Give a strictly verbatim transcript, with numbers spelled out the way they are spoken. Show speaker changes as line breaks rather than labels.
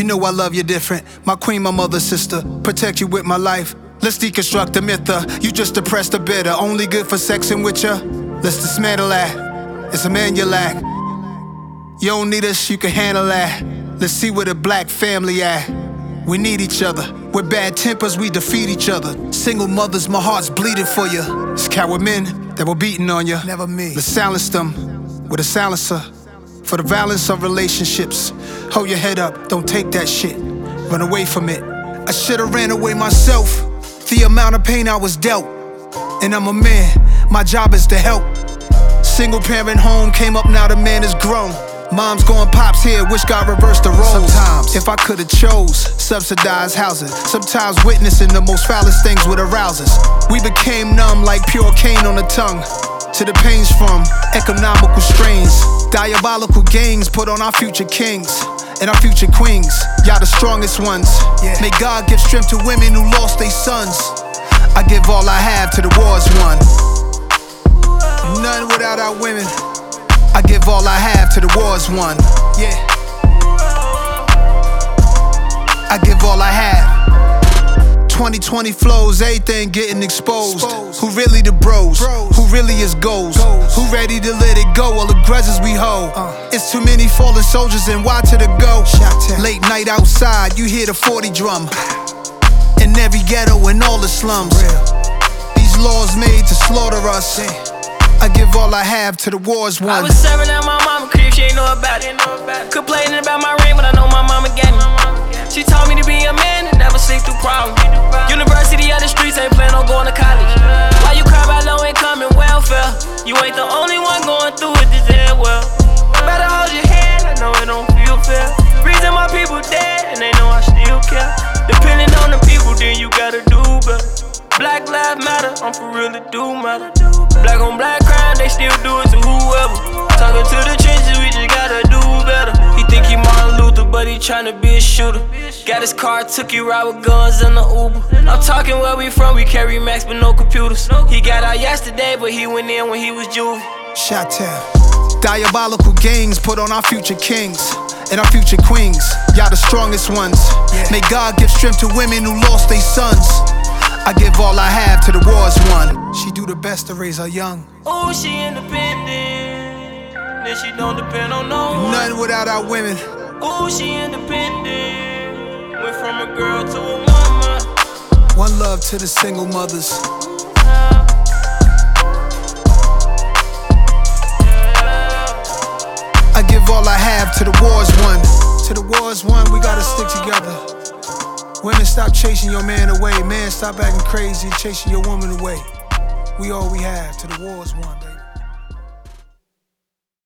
know I love you different. My queen, my mother, sister. Protect you with my life. Let's deconstruct the myth. uh, You just depressed a bitter. Only good for sexing with ya. Let's dismantle that. It's a man you lack. You don't need us, you can handle that. Let's see where the black family at. We need each other. With bad tempers, we defeat each other. Single mothers, my heart's bleeding for you. It's coward men that were beating on you. Never me. Let's silence them with a silencer. For the violence of relationships. Hold your head up, don't take that shit. Run away from it. I should've ran away myself. The amount of pain I was dealt. And I'm a man, my job is to help. Single parent home, came up, now the man is grown. Mom's going pops here, wish God reversed the roles. Sometimes, if I could've chose, subsidized housing. Sometimes witnessing the most foulest things would arouse us. We became numb like pure cane on the tongue. To the pains from economical strains. Diabolical gangs put on our future kings and our future queens. Y'all the strongest ones. Yeah. May God give strength to women who lost their sons. I give all I have to the war's won. None without our women. I give all I have to the war's won. Yeah. I give all I have. twenty twenty flows, everything getting exposed. exposed. Who really the bros? bros? Who really is goals? goals? Who ready to let it go? All the grudges we hold. Uh. It's too many fallen soldiers and why to the go? Late night outside, you hear the forty drum. In every ghetto and all the slums. Real. These laws made to slaughter us. Damn. I give all I have to the war's won.
I was serving at my mama crib, she ain't know about it. Complaining about my ring, but I know my mama got it. She taught me to be a man and never sleep through problems. University of the streets, ain't plan on going to college. Why you cry about low income and welfare? You ain't the only one going through it this as well. Better hold your head, I know it don't feel fair. Reason my people dead and they know I still care. Depending on the people, then you gotta do better. Black lives matter, I'm for real, it do matter. Black on black crime, they still do it to whoever. Talking to the trenches, we just gotta do better. He think he Martin Luther, but he tryna be a shooter. Got his car, took he ride with guns in the Uber. I'm talking where we from, we carry Max but no computers. He got out yesterday, but he went in when he was juvie.
Shot-town. Diabolical gangs put on our future kings and our future queens. Y'all the strongest ones. May God give strength to women who lost their sons. I give all I have to the war's won. She do the best to raise her young.
Ooh, she independent. Then she don't depend on no one.
Nothing without our women.
Ooh, she independent. Went from a girl to a woman.
One love to the single mothers. I give all I have to the war's won. To the war's won, we gotta stick together. Women, stop chasing your man away. Man, stop acting crazy, chasing your woman away. We all we have to the war's won.